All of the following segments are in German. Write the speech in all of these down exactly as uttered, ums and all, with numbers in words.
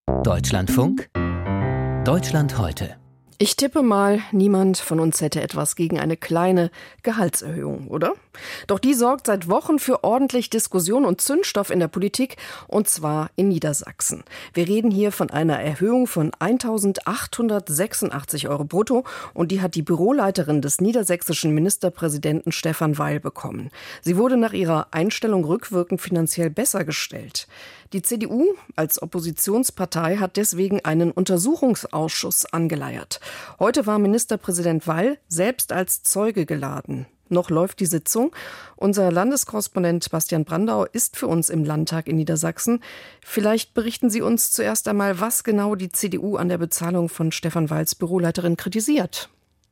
Deutschlandfunk, Deutschland heute. Ich tippe mal, niemand von uns hätte etwas gegen eine kleine Gehaltserhöhung, oder? Doch die sorgt seit Wochen für ordentlich Diskussion und Zündstoff in der Politik, und zwar in Niedersachsen. Wir reden hier von einer Erhöhung von eintausendachthundertsechsundachtzig Euro brutto, und die hat die Büroleiterin des niedersächsischen Ministerpräsidenten Stefan Weil bekommen. Sie wurde nach ihrer Einstellung rückwirkend finanziell besser gestellt. Die C D U als Oppositionspartei hat deswegen einen Untersuchungsausschuss angeleiert. Heute war Ministerpräsident Weil selbst als Zeuge geladen. Noch läuft die Sitzung. Unser Landeskorrespondent Bastian Brandau ist für uns im Landtag in Niedersachsen. Vielleicht berichten Sie uns zuerst einmal, was genau die C D U an der Bezahlung von Stefan Weils Büroleiterin kritisiert.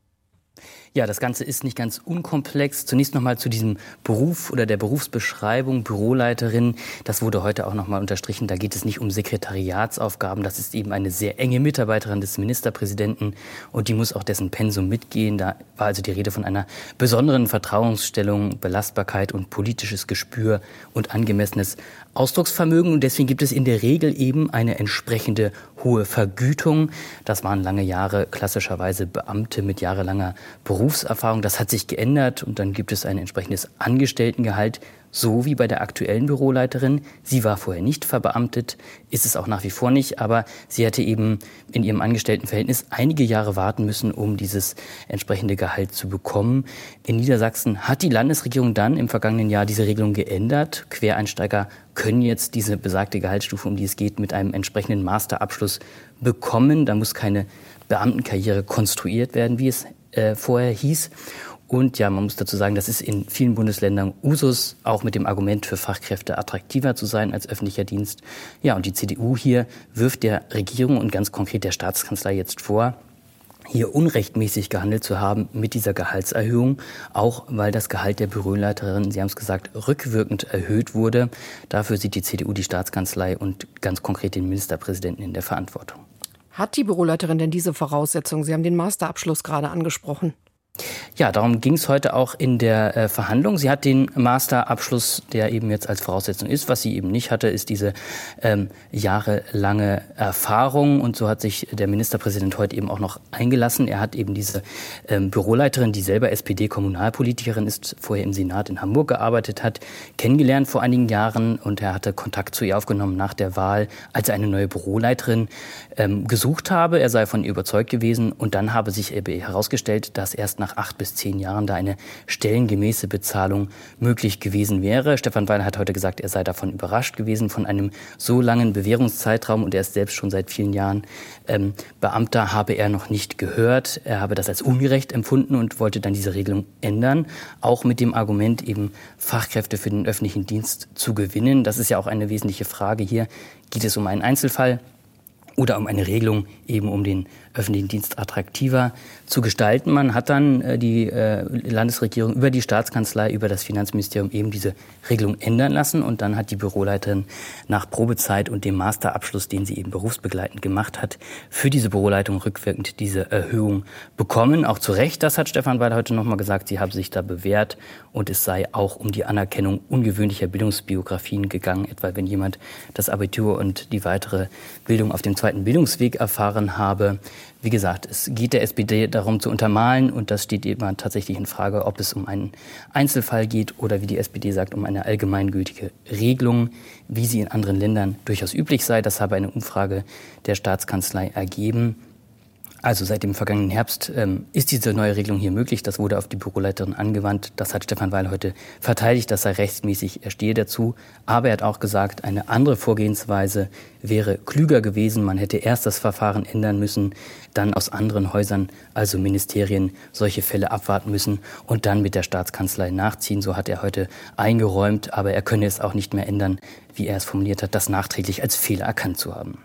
Ja, das Ganze ist nicht ganz unkomplex. Zunächst noch mal zu diesem Beruf oder der Berufsbeschreibung Büroleiterin. Das wurde heute auch noch mal unterstrichen. Da geht es nicht um Sekretariatsaufgaben. Das ist eben eine sehr enge Mitarbeiterin des Ministerpräsidenten und die muss auch dessen Pensum mitgehen. Da war also die Rede von einer besonderen Vertrauensstellung, Belastbarkeit und politisches Gespür und angemessenes Ausdrucksvermögen. Und deswegen gibt es in der Regel eben eine entsprechende hohe Vergütung. Das waren lange Jahre klassischerweise Beamte mit jahrelanger Berufserfahrung. Das hat sich geändert und dann gibt es ein entsprechendes Angestelltengehalt, so wie bei der aktuellen Büroleiterin. Sie war vorher nicht verbeamtet, ist es auch nach wie vor nicht, aber sie hatte eben in ihrem Angestelltenverhältnis einige Jahre warten müssen, um dieses entsprechende Gehalt zu bekommen. In Niedersachsen hat die Landesregierung dann im vergangenen Jahr diese Regelung geändert. Quereinsteiger können jetzt diese besagte Gehaltsstufe, um die es geht, mit einem entsprechenden Masterabschluss bekommen. Da muss keine Beamtenkarriere konstruiert werden, wie es äh, vorher hieß. Und ja, man muss dazu sagen, das ist in vielen Bundesländern Usus, auch mit dem Argument für Fachkräfte attraktiver zu sein als öffentlicher Dienst. Ja, und die C D U hier wirft der Regierung und ganz konkret der Staatskanzlei jetzt vor, hier unrechtmäßig gehandelt zu haben mit dieser Gehaltserhöhung, auch weil das Gehalt der Büroleiterin, Sie haben es gesagt, rückwirkend erhöht wurde. Dafür sieht die C D U die Staatskanzlei und ganz konkret den Ministerpräsidenten in der Verantwortung. Hat die Büroleiterin denn diese Voraussetzungen? Sie haben den Masterabschluss gerade angesprochen. Ja, darum ging es heute auch in der äh, Verhandlung. Sie hat den Masterabschluss, der eben jetzt als Voraussetzung ist. Was sie eben nicht hatte, ist diese ähm, jahrelange Erfahrung. Und so hat sich der Ministerpräsident heute eben auch noch eingelassen. Er hat eben diese ähm, Büroleiterin, die selber S P D-Kommunalpolitikerin ist, vorher im Senat in Hamburg gearbeitet hat, kennengelernt vor einigen Jahren. Und er hatte Kontakt zu ihr aufgenommen nach der Wahl, als er eine neue Büroleiterin ähm, gesucht habe. Er sei von ihr überzeugt gewesen. Und dann habe sich eben herausgestellt, dass erst nach acht bis zehn Jahren da eine stellengemäße Bezahlung möglich gewesen wäre. Stefan Weil hat heute gesagt, er sei davon überrascht gewesen, von einem so langen Bewährungszeitraum, und er ist selbst schon seit vielen Jahren ähm, Beamter, habe er noch nicht gehört. Er habe das als ungerecht empfunden und wollte dann diese Regelung ändern, auch mit dem Argument, eben Fachkräfte für den öffentlichen Dienst zu gewinnen. Das ist ja auch eine wesentliche Frage hier. Geht es um einen Einzelfall oder um eine Regelung, eben um den öffentlichen Dienst attraktiver zu gestalten? Man hat dann äh, die äh, Landesregierung über die Staatskanzlei, über das Finanzministerium eben diese Regelung ändern lassen. Und dann hat die Büroleiterin nach Probezeit und dem Masterabschluss, den sie eben berufsbegleitend gemacht hat, für diese Büroleitung rückwirkend diese Erhöhung bekommen. Auch zu Recht, das hat Stefan Weil heute nochmal gesagt, sie habe sich da bewährt. Und es sei auch um die Anerkennung ungewöhnlicher Bildungsbiografien gegangen, etwa wenn jemand das Abitur und die weitere Bildung auf dem zweiten Bildungsweg erfahren habe. Wie gesagt, es geht der S P D darum zu untermalen, und das steht eben tatsächlich in Frage, ob es um einen Einzelfall geht oder, wie die S P D sagt, um eine allgemeingültige Regelung, wie sie in anderen Ländern durchaus üblich sei. Das habe eine Umfrage der Staatskanzlei ergeben. Also seit dem vergangenen Herbst ähm, ist diese neue Regelung hier möglich. Das wurde auf die Büroleiterin angewandt. Das hat Stefan Weil heute verteidigt, das sei rechtsmäßig, er stehe dazu. Aber er hat auch gesagt, eine andere Vorgehensweise wäre klüger gewesen. Man hätte erst das Verfahren ändern müssen, dann aus anderen Häusern, also Ministerien, solche Fälle abwarten müssen und dann mit der Staatskanzlei nachziehen. So hat er heute eingeräumt, aber er könne es auch nicht mehr ändern, wie er es formuliert hat, das nachträglich als Fehler erkannt zu haben.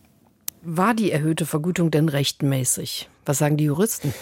War die erhöhte Vergütung denn rechtmäßig? Was sagen die Juristen?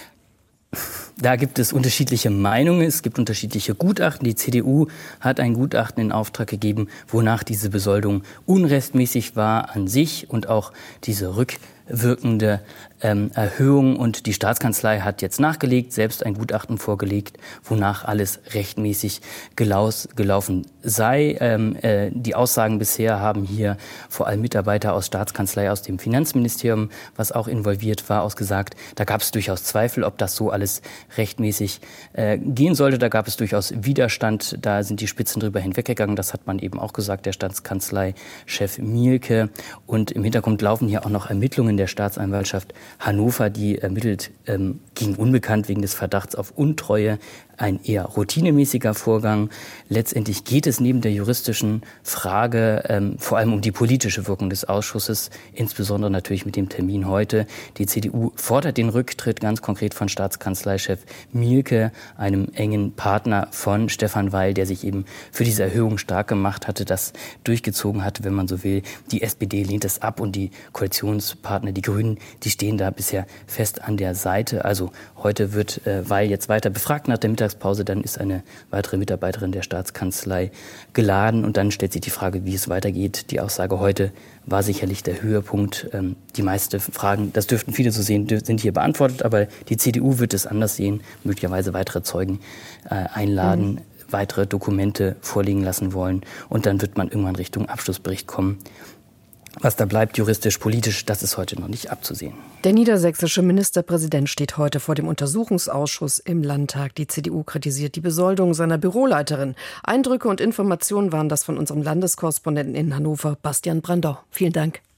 Da gibt es unterschiedliche Meinungen, es gibt unterschiedliche Gutachten. Die C D U hat ein Gutachten in Auftrag gegeben, wonach diese Besoldung unrechtmäßig war an sich und auch diese Rück wirkende ähm, Erhöhung. Und die Staatskanzlei hat jetzt nachgelegt, selbst ein Gutachten vorgelegt, wonach alles rechtmäßig gelaus, gelaufen sei. Ähm, äh, die Aussagen bisher haben hier vor allem Mitarbeiter aus Staatskanzlei, aus dem Finanzministerium, was auch involviert war, ausgesagt. Da gab es durchaus Zweifel, ob das so alles rechtmäßig äh, gehen sollte. Da gab es durchaus Widerstand. Da sind die Spitzen drüber hinweggegangen. Das hat man eben auch gesagt, der Staatskanzlei-Chef Mielke. Und im Hintergrund laufen hier auch noch Ermittlungen der Staatsanwaltschaft Hannover, die ermittelt ähm, gegen Unbekannt wegen des Verdachts auf Untreue. Ein eher routinemäßiger Vorgang. Letztendlich geht es neben der juristischen Frage ähm, vor allem um die politische Wirkung des Ausschusses, insbesondere natürlich mit dem Termin heute. Die C D U fordert den Rücktritt ganz konkret von Staatskanzleichef Mielke, einem engen Partner von Stefan Weil, der sich eben für diese Erhöhung stark gemacht hatte, das durchgezogen hatte, wenn man so will. Die S P D lehnt es ab und die Koalitionspartner, die Grünen, die stehen da bisher fest an der Seite. Also heute wird äh, Weil jetzt weiter befragt nach der Mittagspause, dann ist eine weitere Mitarbeiterin der Staatskanzlei geladen und dann stellt sich die Frage, wie es weitergeht. Die Aussage heute war sicherlich der Höhepunkt. Ähm, die meisten Fragen, das dürften viele so sehen, sind hier beantwortet, aber die C D U wird es anders sehen, möglicherweise weitere Zeugen äh, einladen, mhm. weitere Dokumente vorliegen lassen wollen und dann wird man irgendwann Richtung Abschlussbericht kommen. Was da bleibt, juristisch, politisch, das ist heute noch nicht abzusehen. Der niedersächsische Ministerpräsident steht heute vor dem Untersuchungsausschuss im Landtag. Die C D U kritisiert die Besoldung seiner Büroleiterin. Eindrücke und Informationen waren das von unserem Landeskorrespondenten in Hannover, Bastian Brandau. Vielen Dank.